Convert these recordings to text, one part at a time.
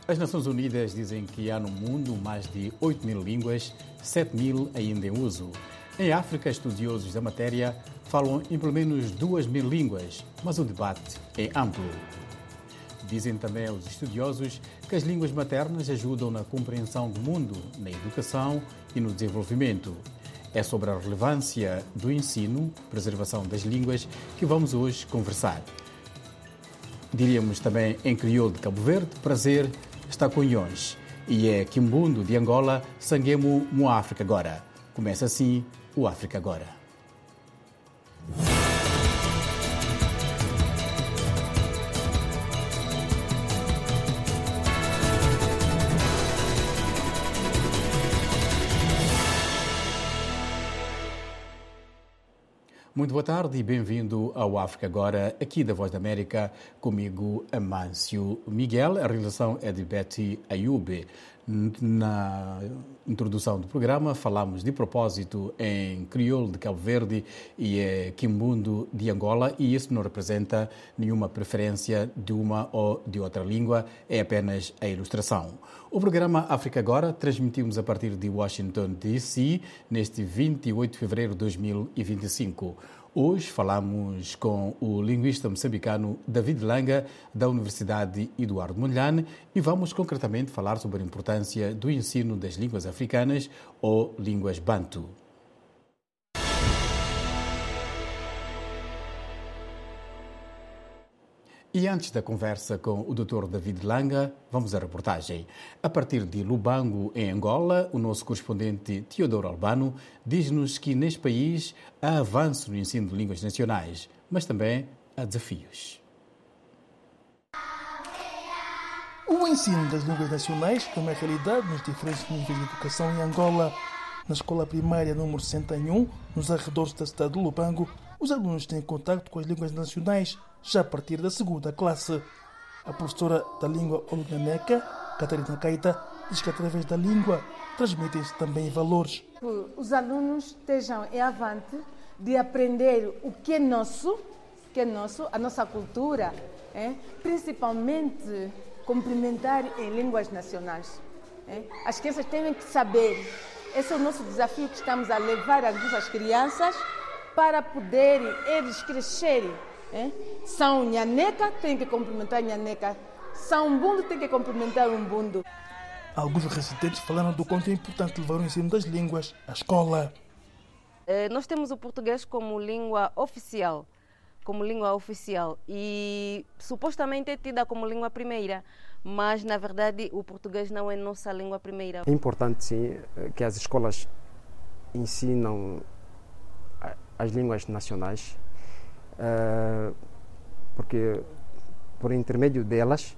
As Nações Unidas dizem que há no mundo mais de 8.000 línguas, 7.000 ainda em uso. Em África, estudiosos da matéria falam em pelo menos 2.000 línguas, mas o debate é amplo. Dizem também os estudiosos que as línguas maternas ajudam na compreensão do mundo, na educação e no desenvolvimento. É sobre a relevância do ensino, preservação das línguas, que vamos hoje conversar. Diríamos também em crioulo de Cabo Verde, prazer está com Nhões. E é Quimbundo de Angola, Sanguemo mo África agora. Começa assim o África Agora. Muito boa tarde e bem-vindo ao África Agora, aqui da Voz da América, comigo, Amâncio Miguel. A realização é de Betty Ayube. Na introdução do programa falamos de propósito em crioulo de Cabo Verde e Quimbundo de Angola, e isso não representa nenhuma preferência de uma ou de outra língua, é apenas a ilustração. O programa África Agora transmitimos a partir de Washington, D.C., neste 28 de fevereiro de 2025. Hoje falamos com o linguista moçambicano David Langa, da Universidade Eduardo Mondlane, e vamos concretamente falar sobre a importância do ensino das línguas africanas ou línguas bantu. E antes da conversa com o Dr. David Langa, vamos à reportagem. A partir de Lubango, em Angola, o nosso correspondente Teodoro Albano diz-nos que neste país há avanço no ensino de línguas nacionais, mas também há desafios. O ensino das línguas nacionais é uma realidade nos diferentes níveis de educação em Angola. Na escola primária número 61, nos arredores da cidade de Lubango, os alunos têm contato com as línguas nacionais já a partir da segunda classe. A professora da língua olunhaneca, Catarina Caeta, diz que através da língua transmitem-se também valores. Os alunos estejam em avante de aprender o que é nosso, a nossa cultura, principalmente cumprimentar em línguas nacionais. As crianças têm que saber. Esse é o nosso desafio que estamos a levar às crianças para poderem eles crescerem. São nhaneca, tem que cumprimentar nhaneca. São umbundo, tem que cumprimentar umbundo. Alguns residentes falaram do quanto é importante levar o ensino das línguas à escola. Nós temos o português como língua oficial e supostamente é tida como língua primeira, mas na verdade o português não é nossa língua primeira. É importante sim que as escolas ensinam as línguas nacionais, porque por intermédio delas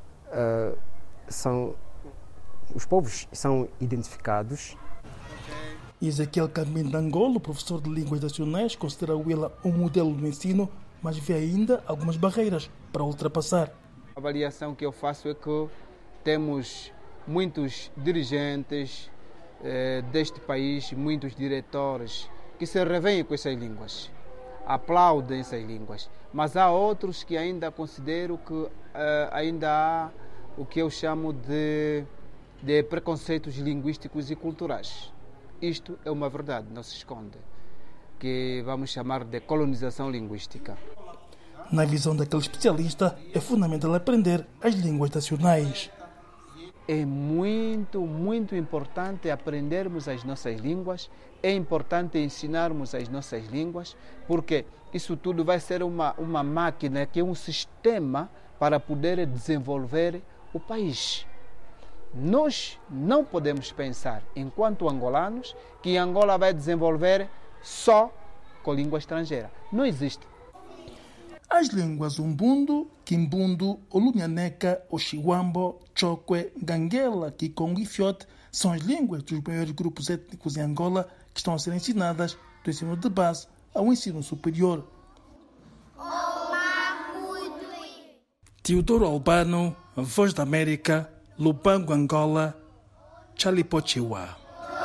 os povos são identificados. Ezequiel Caminho de Angola, professor de línguas nacionais, considera o ILA um modelo no ensino, mas vê ainda algumas barreiras para ultrapassar. A avaliação que eu faço é que temos muitos dirigentes deste país, muitos diretores que se revêem com essas línguas, aplaudem essas línguas, mas há outros que ainda considero que ainda há o que eu chamo de preconceitos linguísticos e culturais. Isto é uma verdade, não se esconde, que vamos chamar de colonização linguística. Na visão daquele especialista, é fundamental aprender as línguas nacionais. É muito, muito importante aprendermos as nossas línguas, é importante ensinarmos as nossas línguas, porque isso tudo vai ser uma máquina, que é um sistema para poder desenvolver o país. Nós não podemos pensar, enquanto angolanos, que Angola vai desenvolver só com língua estrangeira. Não existe. As línguas umbundo, quimbundo, olunhaneca, oxiwambo, chokwe, ganguela, kikongo e fiote são as línguas dos maiores grupos étnicos em Angola que estão a ser ensinadas do ensino de base ao ensino superior. Teodoro Albano, Voz da América, Lubango, Angola, Chalipochiwa.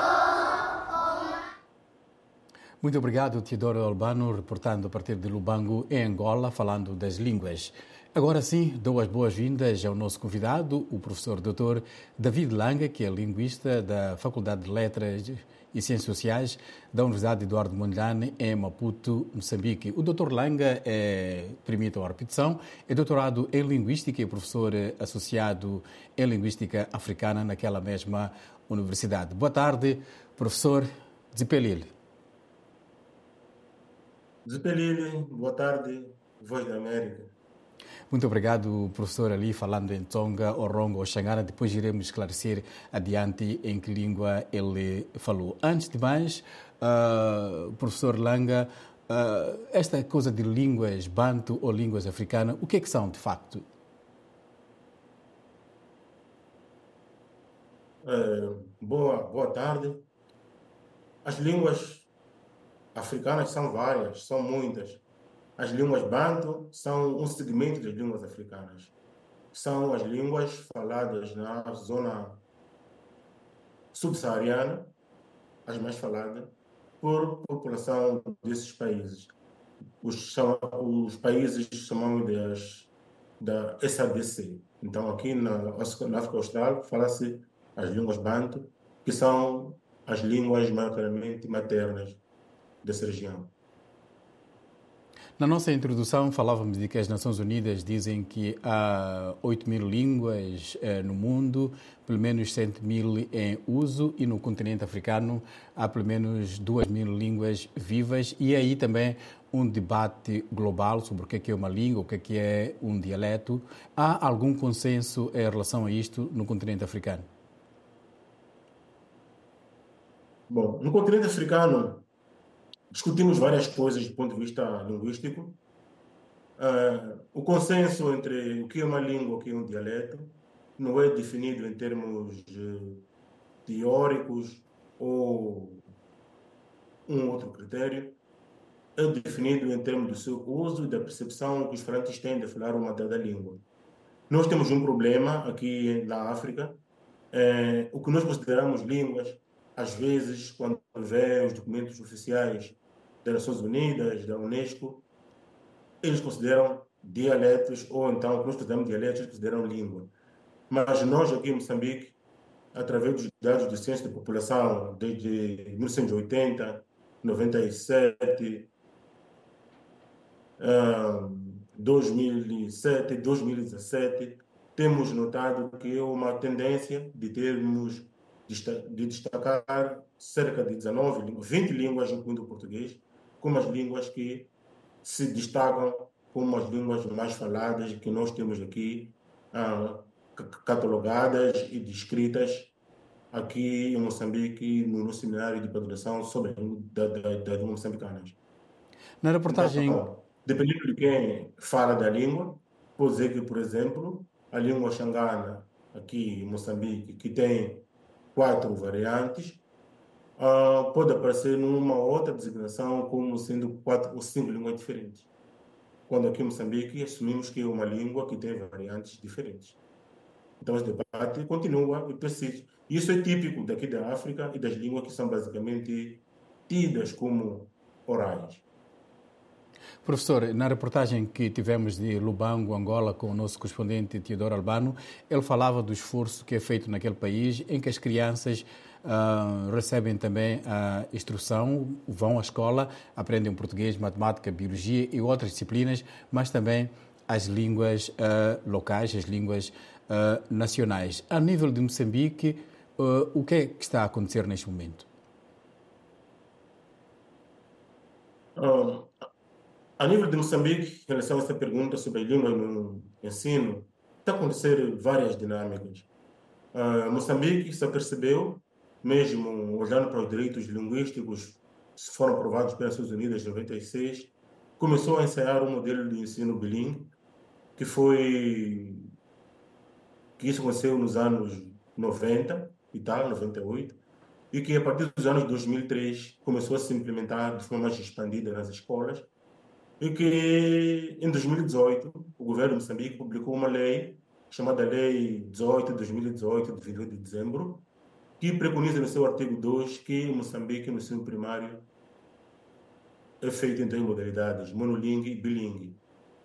Muito obrigado, Teodoro Albano, reportando a partir de Lubango, em Angola, falando das línguas. Agora sim, dou as boas-vindas ao nosso convidado, o professor Dr. David Langa, que é linguista da Faculdade de Letras e Ciências Sociais da Universidade Eduardo Mondlane, em Maputo, Moçambique. O Dr. Langa permita a repetição, é doutorado em Linguística e professor associado em Linguística Africana naquela mesma universidade. Boa tarde, professor Zipelil. Zipelil, boa tarde, Voz da América. Muito obrigado, professor, ali falando em Tsonga, Orongo ou Xangana. Depois iremos esclarecer adiante em que língua ele falou. Antes de mais, professor Langa, esta coisa de línguas banto ou línguas africanas, o que é que são de facto? Boa tarde. As línguas africanas são várias, são muitas. As línguas banto são um segmento das línguas africanas. São as línguas faladas na zona subsaariana, as mais faladas, por população desses países. Os países chamamos da SADC. Então, aqui na África Austral, fala-se as línguas banto, que são as línguas maioritariamente maternas dessa região. Na nossa introdução falávamos de que as Nações Unidas dizem que há 8.000 línguas no mundo, pelo menos 100.000 em uso, e no continente africano há pelo menos 2.000 línguas vivas, e aí também um debate global sobre o que é uma língua, o que é um dialeto. Há algum consenso em relação a isto no continente africano? Bom, no continente africano discutimos várias coisas do ponto de vista linguístico. O consenso entre o que é uma língua e o que é um dialeto não é definido em termos teóricos ou um outro critério. É definido em termos do seu uso e da percepção que os falantes têm de falar uma dada língua. Nós temos um problema aqui na África. O que nós consideramos línguas, às vezes, quando vê os documentos oficiais das Nações Unidas, da Unesco, eles consideram dialetos, ou então o que nós consideramos dialetos, eles consideram língua. Mas nós aqui em Moçambique, através dos dados do Censo de População, desde 1980, 97, 2007, 2017, temos notado que é uma tendência de termos de destacar cerca de 20 línguas, incluindo o português, como as línguas que se destacam como as línguas mais faladas que nós temos aqui, catalogadas e descritas aqui em Moçambique, no nosso seminário de ponderação sobre das línguas moçambicanas. Na reportagem... Então, dependendo de quem fala da língua, pode dizer que, por exemplo, a língua xangana, aqui em Moçambique, que tem 4 variantes, pode aparecer numa outra designação como sendo 4 ou 5 línguas diferentes. Quando aqui em Moçambique assumimos que é uma língua que tem variantes diferentes. Então, esse debate continua e persiste. Isso é típico daqui da África e das línguas que são basicamente tidas como orais. Professor, na reportagem que tivemos de Lubango, Angola, com o nosso correspondente Teodoro Albano, ele falava do esforço que é feito naquele país, em que as crianças recebem também a instrução, vão à escola, aprendem português, matemática, biologia e outras disciplinas, mas também as línguas locais, as línguas nacionais. A nível de Moçambique, o que é que está a acontecer neste momento? A nível de Moçambique, em relação a essa pergunta sobre a língua no ensino, está a acontecer várias dinâmicas. Moçambique se apercebeu, mesmo olhando para os direitos linguísticos que foram aprovados pelas Nações Unidas em 96, começou a ensaiar um modelo de ensino bilíngue, que isso aconteceu nos anos 90 e tal, 98, e que a partir dos anos 2003 começou a se implementar de forma mais expandida nas escolas, e que em 2018 o governo de Moçambique publicou uma lei chamada Lei 18 de 2018, de 28 de dezembro, que preconiza no seu artigo 2 que Moçambique, no ensino primário, é feito em 2 modalidades, monolingue e bilingue.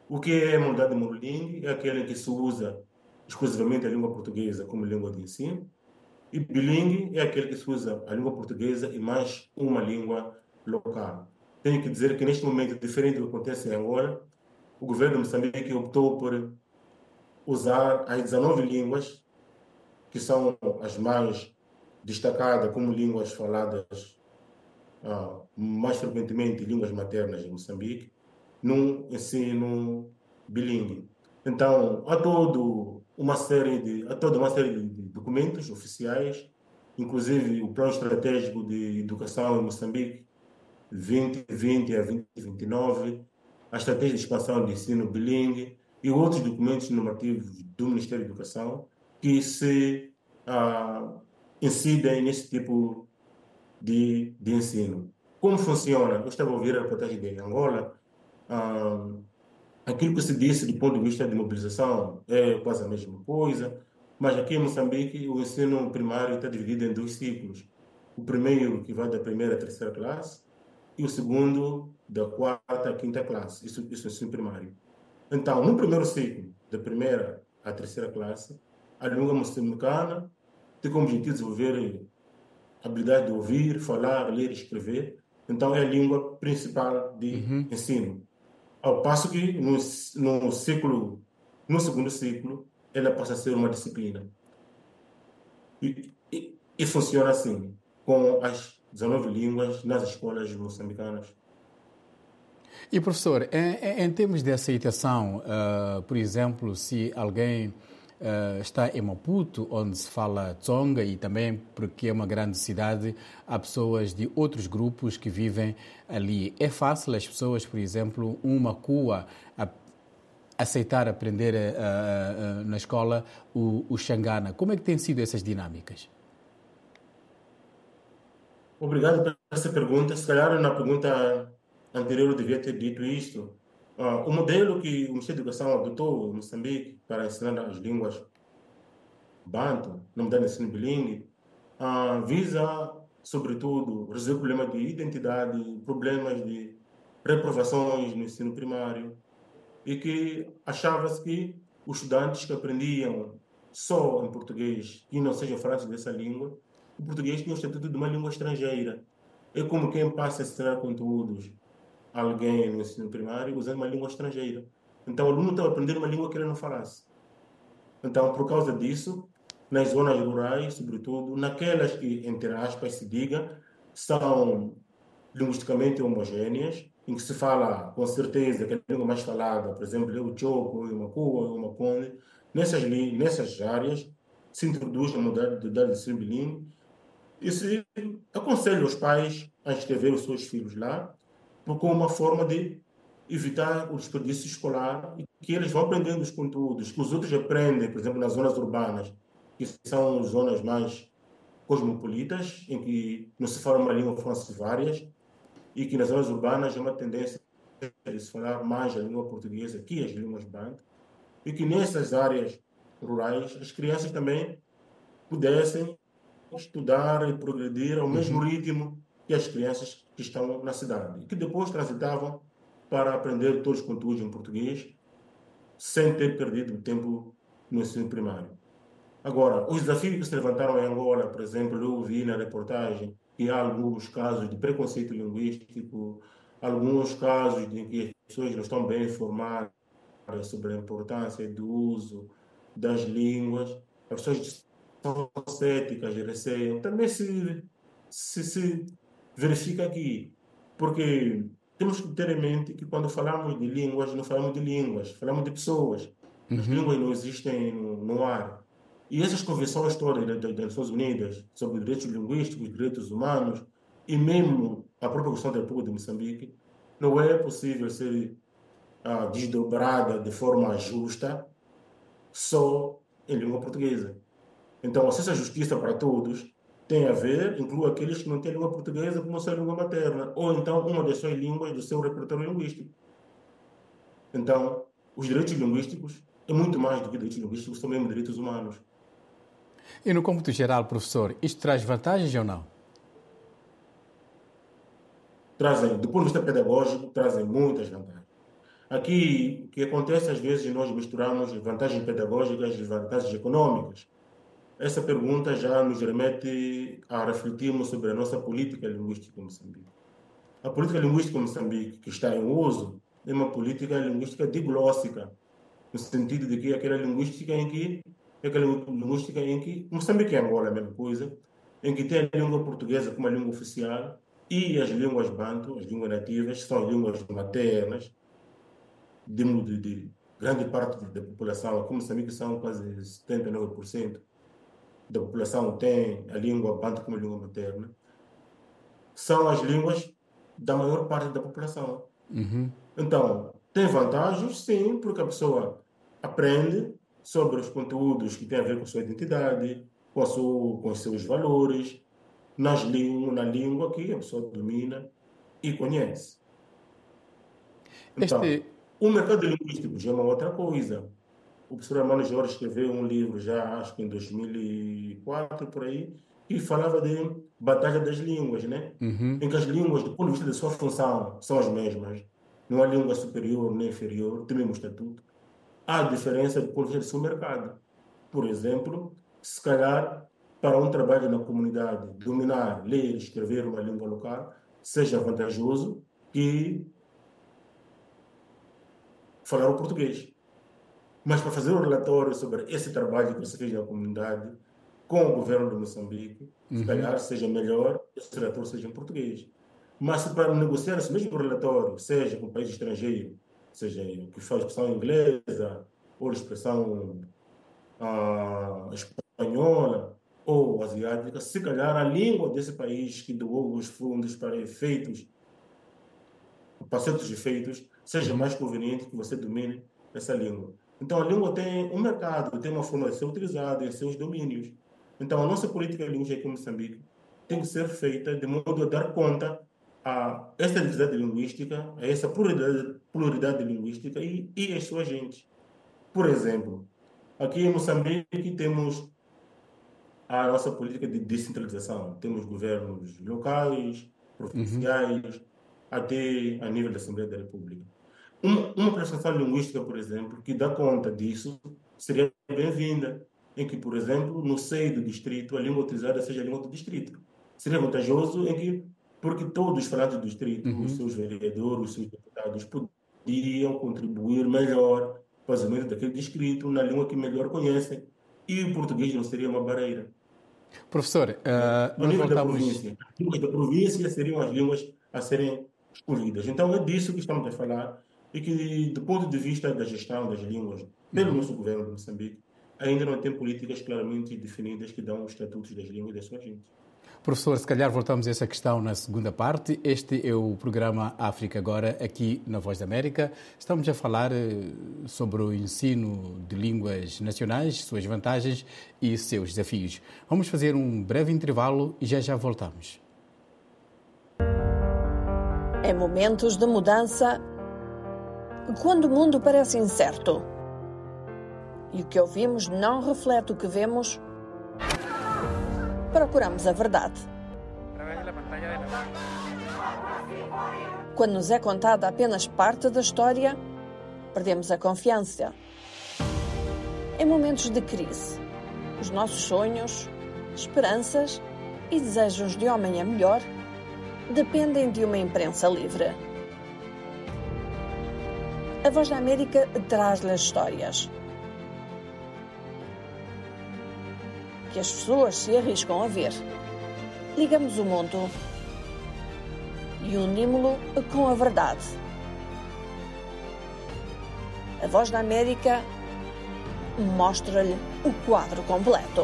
O que é a modalidade monolingue? É aquela em que se usa exclusivamente a língua portuguesa como língua de ensino. E bilingue é aquele que se usa a língua portuguesa e mais uma língua local. Tenho que dizer que neste momento, diferente do que acontece em Angola, o governo de Moçambique optou por usar as 19 línguas, que são as mais destacadas como línguas faladas mais frequentemente, línguas maternas em Moçambique, num ensino bilingue. Então, há toda uma série de documentos oficiais, inclusive o Plano Estratégico de Educação em Moçambique 2020 a 2029, a Estratégia de Expansão de Ensino Bilingue e outros documentos normativos do Ministério da Educação que se incidem nesse tipo de ensino. Como funciona? Eu estava a ouvir a reportagem de Angola. Aquilo que se disse do ponto de vista de mobilização é quase a mesma coisa, mas aqui em Moçambique o ensino primário está dividido em 2 ciclos. O primeiro, que vai da primeira à terceira classe, e o segundo, da quarta à quinta classe. Isso é o ensino primário. Então, no primeiro ciclo, da primeira à terceira classe, a língua moçambicana tem como objetivo desenvolver a habilidade de ouvir, falar, ler e escrever. Então, é a língua principal de ensino. Ao passo que no segundo ciclo, ela passa a ser uma disciplina. E funciona assim, com as 19 línguas nas escolas moçambicanas. E, professor, em termos de aceitação, por exemplo, se alguém está em Maputo, onde se fala Tsonga, e também porque é uma grande cidade, há pessoas de outros grupos que vivem ali. É fácil as pessoas, por exemplo, uma Kua, aceitar aprender na escola o Xangana? Como é que têm sido essas dinâmicas? Obrigado por essa pergunta. Se calhar na pergunta anterior eu devia ter dito isto. O modelo que o Ministério da Educação adotou em Moçambique para ensinar as línguas banto, na modalidade de ensino bilingue, visa, sobretudo, resolver problemas de identidade, problemas de reprovações no ensino primário, e que achava-se que os estudantes que aprendiam só em português e não sejam falantes dessa língua, o português tinha o estatuto de uma língua estrangeira. É como quem passa a ensinar conteúdos a alguém no ensino primário usando uma língua estrangeira. Então o aluno estava aprendendo uma língua que ele não falasse. Então, por causa disso, nas zonas rurais, sobretudo, naquelas que, entre aspas, se diga, são linguisticamente homogêneas, em que se fala com certeza que a língua mais falada, por exemplo, é o Choco, o Makua, o Makonde, nessas áreas se introduz a modalidade de ensino bilingue e se aconselha os pais a inscrever os seus filhos lá, como uma forma de evitar o desperdício escolar e que eles vão aprendendo os conteúdos que os outros aprendem, por exemplo, nas zonas urbanas, que são zonas mais cosmopolitas, em que não se fala uma língua, falam-se várias, e que nas zonas urbanas é uma tendência de se falar mais a língua portuguesa que as línguas banto, e que nessas áreas rurais as crianças também pudessem estudar e progredir ao mesmo ritmo que as crianças que estão na cidade, e que depois transitavam para aprender todos os conteúdos em português, sem ter perdido tempo no ensino primário. Agora, os desafios que se levantaram em Angola, por exemplo, eu vi na reportagem que há alguns casos de preconceito linguístico, alguns casos em que as pessoas não estão bem informadas sobre a importância do uso das línguas, as pessoas são céticas, receiam. Também se verifica aqui, porque temos que ter em mente que quando falamos de línguas, não falamos de línguas, falamos de pessoas. As línguas não existem no ar. E essas convenções todas das Nações Unidas sobre direitos linguísticos, direitos humanos, e mesmo a própria Constituição da República de Moçambique, não é possível ser desdobrada de forma justa só em língua portuguesa. Então, acesso à justiça para todos tem a ver, inclui aqueles que não têm língua portuguesa como sua língua materna, ou então uma das suas línguas do seu repertório linguístico. Então, os direitos linguísticos é muito mais do que direitos linguísticos, são mesmo direitos humanos. E no cômputo geral, professor, isto traz vantagens ou não? Trazem, do ponto de vista pedagógico, trazem muitas vantagens. Aqui, o que acontece às vezes, nós misturamos vantagens pedagógicas e vantagens econômicas. Essa pergunta já nos remete a refletirmos sobre a nossa política linguística em Moçambique. A política linguística em Moçambique, que está em uso, é uma política linguística diglóssica, no sentido de que é aquela linguística em que Moçambique e Angola é a mesma coisa, em que tem a língua portuguesa como a língua oficial e as línguas banto, as línguas nativas, são as línguas maternas de grande parte da população. Aqui em Moçambique são quase 79% da população tem a língua banto como língua materna. São as línguas da maior parte da população. Então, tem vantagens, sim, porque a pessoa aprende sobre os conteúdos que têm a ver com a sua identidade, com os seus valores, na língua que a pessoa domina e conhece. Então, o mercado linguístico já é uma outra coisa. O professor Armando Jorge escreveu um livro já, acho que em 2004, por aí, que falava de batalha das línguas, né? Em que as línguas, do ponto de vista da sua função, são as mesmas. Não há língua superior nem inferior, tem o mesmo estatuto. Há diferença do ponto de vista do seu mercado. Por exemplo, se calhar, para um trabalho na comunidade, dominar, ler e escrever uma língua local, seja vantajoso que falar o português. Mas para fazer um relatório sobre esse trabalho que você fez na comunidade, com o governo de Moçambique, se calhar seja melhor que esse relatório seja em português. Mas se para negociar esse mesmo relatório, seja com um país estrangeiro, seja que faz expressão inglesa, ou expressão espanhola, ou asiática, se calhar a língua desse país que doou os fundos para certos efeitos, seja mais conveniente que você domine essa língua. Então, a língua tem um mercado, tem uma forma de ser utilizada em seus domínios. Então, a nossa política linguística aqui em Moçambique tem que ser feita de modo a dar conta a essa diversidade linguística, a essa pluralidade linguística e as suas gentes. Por exemplo, aqui em Moçambique temos a nossa política de descentralização. Temos governos locais, provinciais, até a nível da Assembleia da República. Uma prestação linguística, por exemplo, que dá conta disso, seria bem-vinda, em que, por exemplo, no seio do distrito, a língua utilizada seja a língua do distrito. Seria vantajoso porque todos os falantes do distrito, os seus vereadores, os seus deputados, poderiam contribuir melhor para o desenvolvimento daquele distrito na língua que melhor conhecem, e o português não seria uma barreira. Professor, no nível da província, as línguas da província seriam as línguas a serem escolhidas. Então, é disso que estamos a falar, e que, do ponto de vista da gestão das línguas, pelo nosso governo de Moçambique, ainda não tem políticas claramente definidas que dão os estatutos das línguas da sua gente. Professor, se calhar voltamos a essa questão na segunda parte. Este é o programa África Agora, aqui na Voz da América. Estamos a falar sobre o ensino de línguas nacionais, suas vantagens e seus desafios. Vamos fazer um breve intervalo e já voltamos. Em momentos de mudança, quando o mundo parece incerto e o que ouvimos não reflete o que vemos, procuramos a verdade. Quando nos é contada apenas parte da história, perdemos a confiança. Em momentos de crise, os nossos sonhos, esperanças e desejos de amanhã melhor dependem de uma imprensa livre. A Voz da América traz-lhe as histórias que as pessoas se arriscam a ver. Ligamos o mundo e unimos-lo com a verdade. A Voz da América mostra-lhe o quadro completo.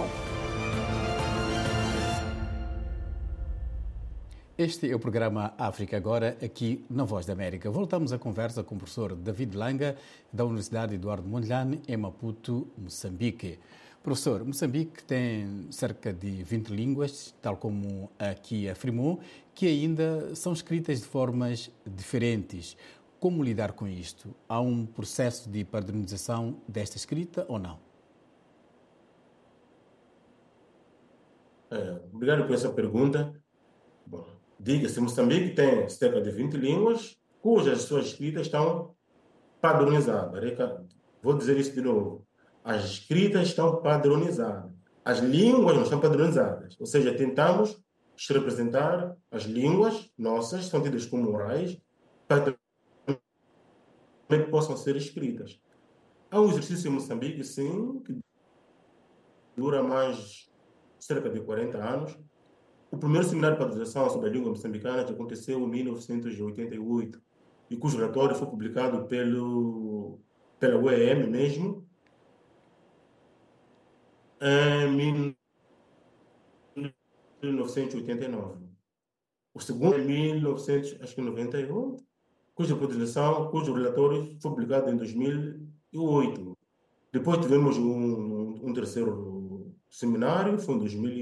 Este é o programa África Agora, aqui na Voz da América. Voltamos à conversa com o professor David Langa, da Universidade Eduardo Mondlane, em Maputo, Moçambique. Professor, Moçambique tem cerca de 20 línguas, tal como aqui afirmou, que ainda são escritas de formas diferentes. Como lidar com isto? Há um processo de padronização desta escrita ou não? Obrigado por essa pergunta. Diga-se, Moçambique tem cerca de 20 línguas, cujas suas escritas estão padronizada. Vou dizer isso de novo. As escritas estão padronizadas. As línguas não estão padronizadas. Ou seja, tentamos representar as línguas nossas, são tidas como orais, para que possam ser escritas. Há um exercício em Moçambique, sim, que dura mais cerca de 40 anos. O primeiro seminário de padronização sobre a língua moçambicana aconteceu em 1988 e cujo relatório foi publicado pela UEM mesmo em 1989. O segundo em 1998, cujo relatório foi publicado em 2008. Depois tivemos um terceiro seminário, foi em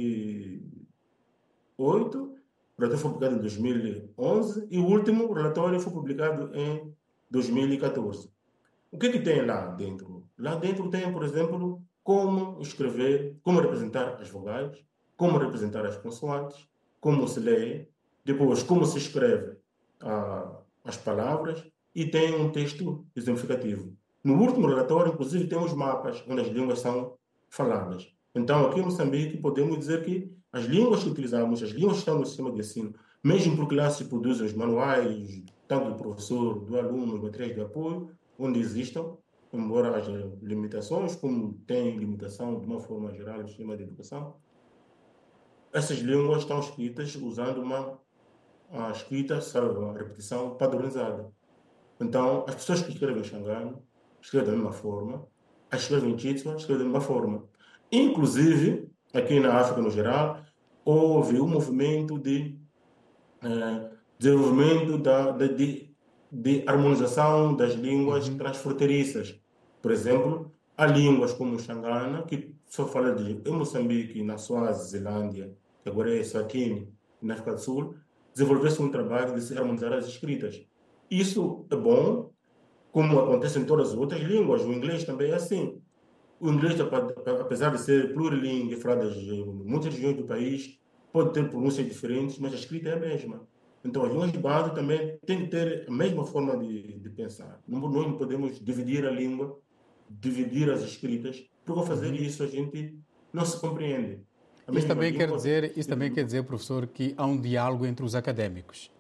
2008, o relatório foi publicado em 2011 e o último relatório foi publicado em 2014. O que tem lá dentro? Lá dentro tem, por exemplo, como escrever, como representar as vogais, como representar as consoantes, como se lê, depois como se escreve as palavras e tem um texto exemplificativo. No último relatório, inclusive, tem os mapas onde as línguas são faladas. Então, aqui em Moçambique, podemos dizer que as línguas que utilizamos, as línguas que estão no sistema de ensino, mesmo porque lá se produzem os manuais, tanto do professor, do aluno, materiais de apoio, onde existam, embora haja limitações, como tem limitação de uma forma geral no sistema de educação, essas línguas estão escritas usando uma escrita, salvo a repetição, padronizada. Então, as pessoas que escrevem em Xangano escrevem da mesma forma, as que escrevem em Chitswa escrevem da mesma forma. Inclusive, aqui na África no geral, houve um movimento de desenvolvimento de harmonização das línguas transfronteiriças. Por exemplo, há línguas como o Xangana, que só fala em Moçambique, na Suazilândia, que agora é Eswatini, na África do Sul, desenvolveu-se um trabalho de se harmonizar as escritas. Isso é bom, como acontece em todas as outras línguas. O inglês também é assim. O inglês, apesar de ser plurilingue, falado em muitas regiões do país, pode ter pronúncias diferentes, mas a escrita é a mesma. Então, as línguas de base também têm que ter a mesma forma de pensar. Nós não podemos dividir a língua, dividir as escritas, porque ao fazer isso a gente não se compreende. Isso também quer dizer, professor, que há um diálogo entre os académicos.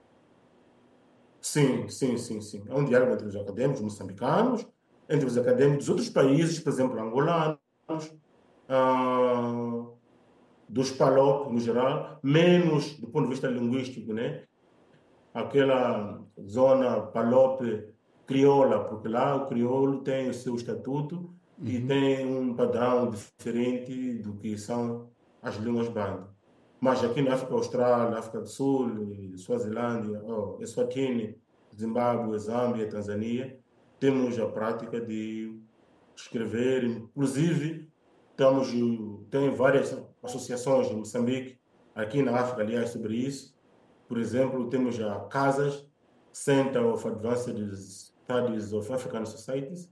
Sim. Há um diálogo entre os académicos moçambicanos, entre os académicos dos outros países, por exemplo, angolanos, dos PALOP no geral, menos do ponto de vista linguístico, né? Aquela zona PALOP crioula, porque lá o crioulo tem o seu estatuto e tem um padrão diferente do que são as línguas banda. Mas aqui na África Austral, África do Sul, Suazilândia, Eswatini, Zimbábue, Zâmbia, Tanzânia, temos a prática de escrever, inclusive tem várias associações em Moçambique, aqui na África, aliás, sobre isso. Por exemplo, temos a CASAS, Center of Advanced Studies of African Societies.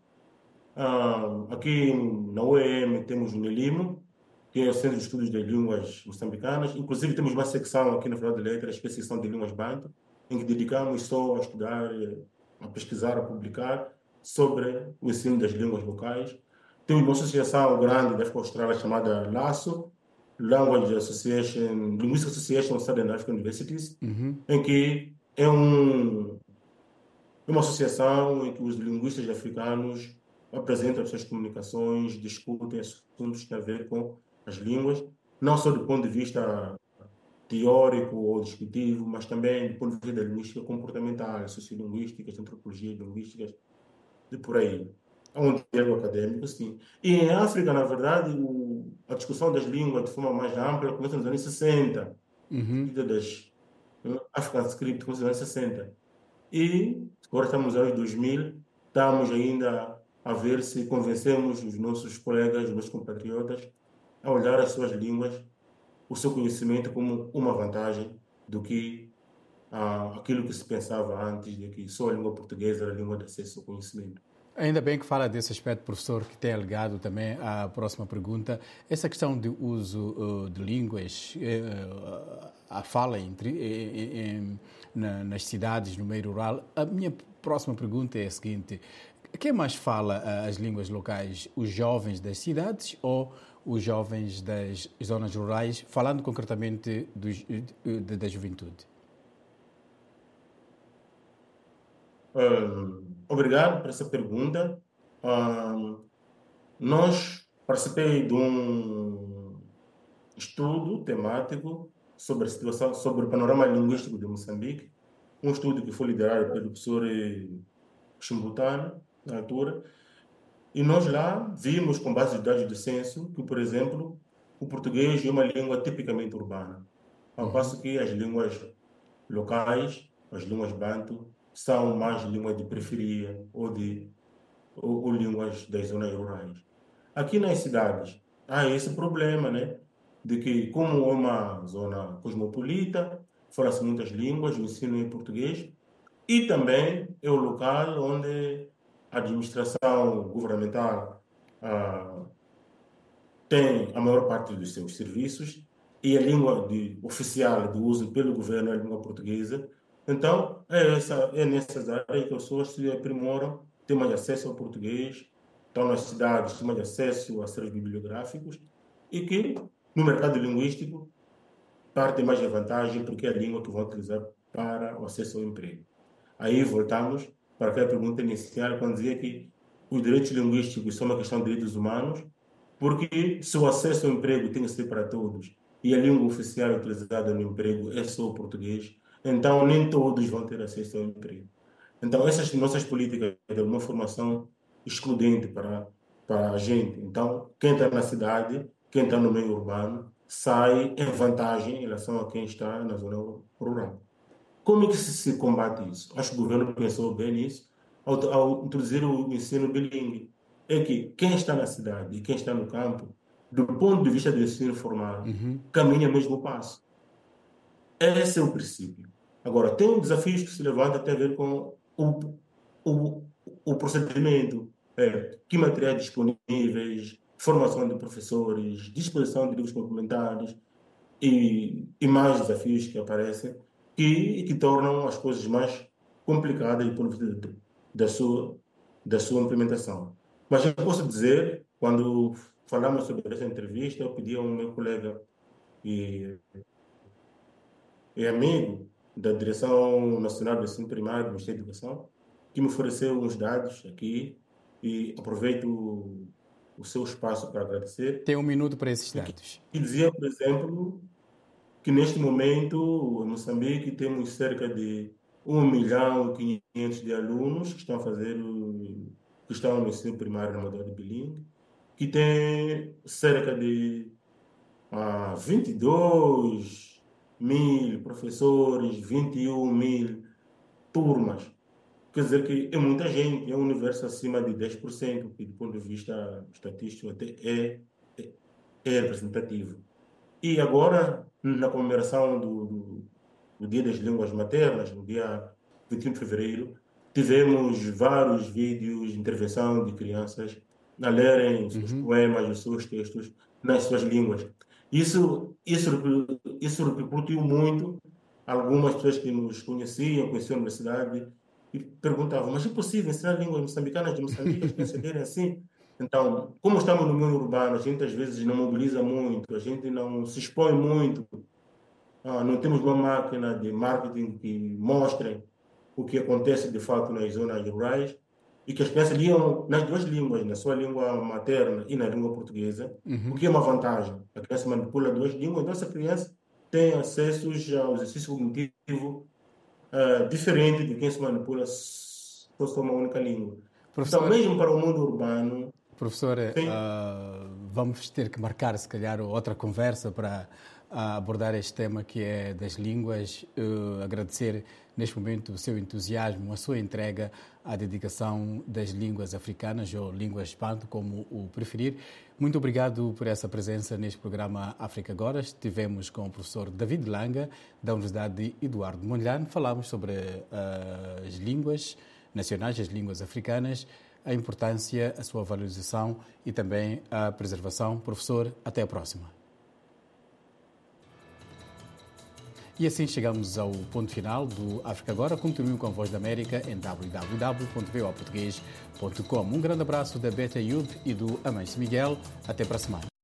Aqui na UEM temos o NELIMO, que é o Centro de Estudos das Línguas Moçambicanas. Inclusive, temos uma secção aqui na Faculdade de Letras, que é a secção de Línguas Banto, em que dedicamos só a estudar, a pesquisar, a publicar sobre o ensino das línguas locais. Temos uma associação grande da África Austral chamada LASO, Language Association, Linguistic Association of Southern African Universities, em que é uma associação em que os linguistas africanos apresentam as suas comunicações, discutem assuntos que têm a ver com as línguas, não só do ponto de vista teórico ou descritivo, mas também do ponto de vista da linguística comportamental, sociolinguísticas, antropologias linguísticas, e por aí. Há um diálogo acadêmico, sim. E em África, na verdade, a discussão das línguas de forma mais ampla começa nos anos 60. Das African Script começa nos anos 60. E agora estamos nos anos 2000, estamos ainda a ver se convencemos os nossos colegas, os nossos compatriotas, a olhar as suas línguas, o seu conhecimento como uma vantagem do que aquilo que se pensava antes, de que só a língua portuguesa era a língua de acesso ao conhecimento. Ainda bem que fala desse aspecto, professor, que tem alegado também à próxima pergunta. Essa questão de uso de línguas, a fala nas cidades, no meio rural, a minha próxima pergunta é a seguinte. Quem mais fala as línguas locais? Os jovens das cidades ou os jovens das zonas rurais, falando concretamente da juventude? Obrigado por essa pergunta. Nós participei de um estudo temático sobre a situação, sobre o panorama linguístico de Moçambique, um estudo que foi liderado pelo professor Chimbutano, na altura, e nós lá vimos, com base de dados do censo, que, por exemplo, o português é uma língua tipicamente urbana, ao passo que as línguas locais, as línguas banto, são mais línguas de periferia ou línguas das zonas rurais. Aqui nas cidades há esse problema, né, de que, como é uma zona cosmopolita, fala-se muitas línguas, o ensino em português, e também é o local onde a administração governamental tem a maior parte dos seus serviços e a língua oficial de uso pelo governo é a língua portuguesa. Então, é nessas áreas que as pessoas se aprimoram, têm mais acesso ao português, estão nas cidades, têm mais acesso a serviços bibliográficos e que, no mercado linguístico, partem mais a vantagem porque é a língua que vão utilizar para o acesso ao emprego. Aí voltamos para aquela pergunta inicial, quando dizia que os direitos linguísticos são uma questão de direitos humanos, porque se o acesso ao emprego tem que ser para todos e a língua oficial utilizada no emprego é só o português, então nem todos vão ter acesso ao emprego. Então essas nossas políticas de uma formação excludente para a gente. Então quem está na cidade, quem está no meio urbano, sai em vantagem em relação a quem está na zona rural. Como é que se combate isso? Acho que o governo pensou bem nisso ao introduzir o ensino bilíngue. É que quem está na cidade e quem está no campo, do ponto de vista do ensino formal, caminha o mesmo passo. Esse é o princípio. Agora, tem desafios que se levantam até a ver com o procedimento, que materiais disponíveis, formação de professores, disposição de livros complementares e mais desafios que aparecem que tornam as coisas mais complicadas do ponto de vista da sua implementação. Mas eu posso dizer, quando falamos sobre essa entrevista, eu pedi ao meu colega e amigo da Direção Nacional do Ensino Primário do Ministério da Educação, que me ofereceu uns dados aqui e aproveito o seu espaço para agradecer. Tem 1 minuto para esses dados. Que dizia, por exemplo, que neste momento, em Moçambique, temos cerca de 1.500.000 de alunos que estão no ensino primário na modalidade bilíngue, que tem cerca de 22.000 professores, 21.000 turmas. Quer dizer que é muita gente, é um universo acima de 10%, que do ponto de vista estatístico até é representativo. E agora, na comemoração do Dia das Línguas Maternas, no dia 21 de fevereiro, tivemos vários vídeos de intervenção de crianças a lerem os seus poemas, os seus textos nas suas línguas. Isso repercutiu muito. Algumas pessoas que nos conheciam a universidade e perguntavam, mas é possível ensinar línguas moçambicanas de Moçambique, as crianças lerem assim? Então, como estamos no meio urbano, a gente às vezes não mobiliza muito, a gente não se expõe muito, não temos uma máquina de marketing que mostre o que acontece de fato nas zonas rurais e que as crianças liam nas duas línguas, na sua língua materna e na língua portuguesa, o que é uma vantagem. A criança manipula duas línguas, então essa criança tem acesso ao exercício cognitivo diferente de quem se manipula só uma única língua. Professor, então, mesmo para o mundo urbano... Professor, vamos ter que marcar, se calhar, outra conversa para abordar este tema que é das línguas. Agradecer, neste momento, o seu entusiasmo, a sua entrega à dedicação das línguas africanas, ou línguas banto, como o preferir. Muito obrigado por essa presença neste programa África Agora. Estivemos com o professor David Langa, da Universidade Eduardo Mondlane. Falámos sobre as línguas nacionais, as línguas africanas, a importância, a sua valorização e também a preservação. Professor, até a próxima. E assim chegamos ao ponto final do África Agora. Continue com a Voz da América em www.voaportugues.com. Um grande abraço da Beta Ayub e do Amâncio Miguel. Até para a semana.